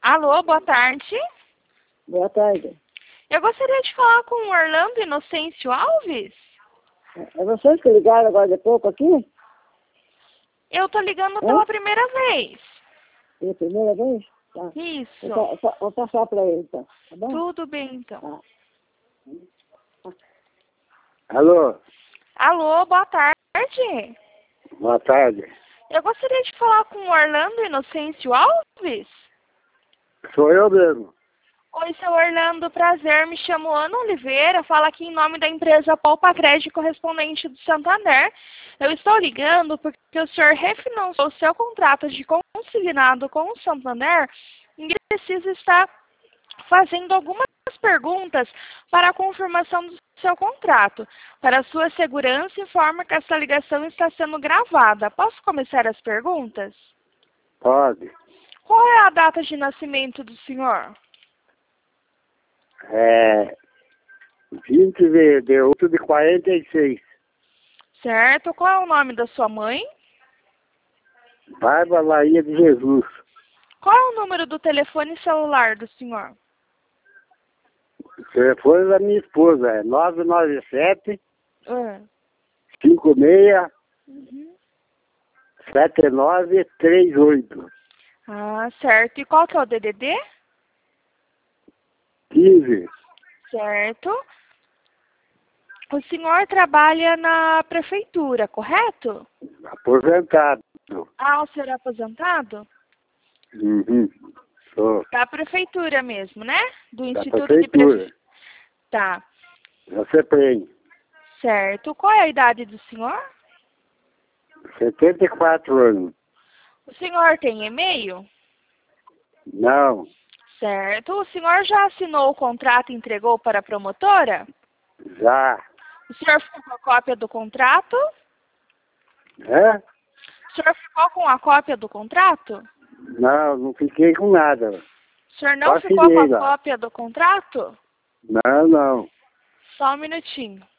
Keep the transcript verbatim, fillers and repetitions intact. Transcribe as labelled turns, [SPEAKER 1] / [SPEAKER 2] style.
[SPEAKER 1] Alô, boa tarde.
[SPEAKER 2] Boa tarde.
[SPEAKER 1] Eu gostaria de falar com o Orlando Inocêncio Alves.
[SPEAKER 2] É vocês que ligaram agora de pouco aqui?
[SPEAKER 1] Eu tô ligando
[SPEAKER 2] Hã?
[SPEAKER 1] pela primeira vez.
[SPEAKER 2] É a primeira vez? Tá.
[SPEAKER 1] Isso.
[SPEAKER 2] Vou, pa- vou passar para ele, então. Tá bom?
[SPEAKER 1] Tudo bem, então.
[SPEAKER 2] Tá.
[SPEAKER 3] Alô,
[SPEAKER 1] Alô, boa tarde.
[SPEAKER 3] boa tarde.
[SPEAKER 1] Eu gostaria de falar com o Orlando Inocêncio Alves.
[SPEAKER 3] Sou eu mesmo.
[SPEAKER 1] Oi, seu Orlando, prazer. Me chamo Ana Oliveira, falo aqui em nome da empresa Poupa Crédito Correspondente do Santander. Eu estou ligando porque o senhor refinanciou o seu contrato de consignado com o Santander e precisa estar fazendo algumas perguntas para a confirmação do seu contrato. Para a sua segurança, informa que essa ligação está sendo gravada. Posso começar as perguntas?
[SPEAKER 3] Pode.
[SPEAKER 1] Qual é a data de nascimento do senhor?
[SPEAKER 3] É vinte de outubro de quarenta e seis.
[SPEAKER 1] Certo. Qual é o nome da sua mãe?
[SPEAKER 3] Bárbara Maria de Jesus.
[SPEAKER 1] Qual é o número do telefone celular do senhor?
[SPEAKER 3] O telefone da minha esposa é nove nove sete,
[SPEAKER 1] Ah.
[SPEAKER 3] cinco seis,
[SPEAKER 1] Uhum.
[SPEAKER 3] sete nove três oito.
[SPEAKER 1] Ah, certo. E qual que é o D D D?
[SPEAKER 3] quinze.
[SPEAKER 1] Certo. O senhor trabalha na prefeitura, correto?
[SPEAKER 3] Aposentado.
[SPEAKER 1] Ah, o senhor é aposentado?
[SPEAKER 3] Uhum. Sou
[SPEAKER 1] Da prefeitura mesmo, né? Do
[SPEAKER 3] da
[SPEAKER 1] Instituto
[SPEAKER 3] prefeitura.
[SPEAKER 1] de Prefe... Tá,
[SPEAKER 3] Você tem
[SPEAKER 1] certo. Qual é a idade do senhor?
[SPEAKER 3] setenta e quatro anos.
[SPEAKER 1] O senhor tem e-mail?
[SPEAKER 3] Não,
[SPEAKER 1] Certo. O senhor já assinou o contrato e entregou para a promotora?
[SPEAKER 3] já.
[SPEAKER 1] O senhor ficou com a cópia do contrato?
[SPEAKER 3] É?
[SPEAKER 1] O senhor ficou com a cópia do contrato?
[SPEAKER 3] Não, não fiquei com nada.
[SPEAKER 1] O senhor não
[SPEAKER 3] Só
[SPEAKER 1] ficou com
[SPEAKER 3] assinei
[SPEAKER 1] a
[SPEAKER 3] lá.
[SPEAKER 1] cópia do contrato?
[SPEAKER 3] Não, não.
[SPEAKER 1] Só um minutinho.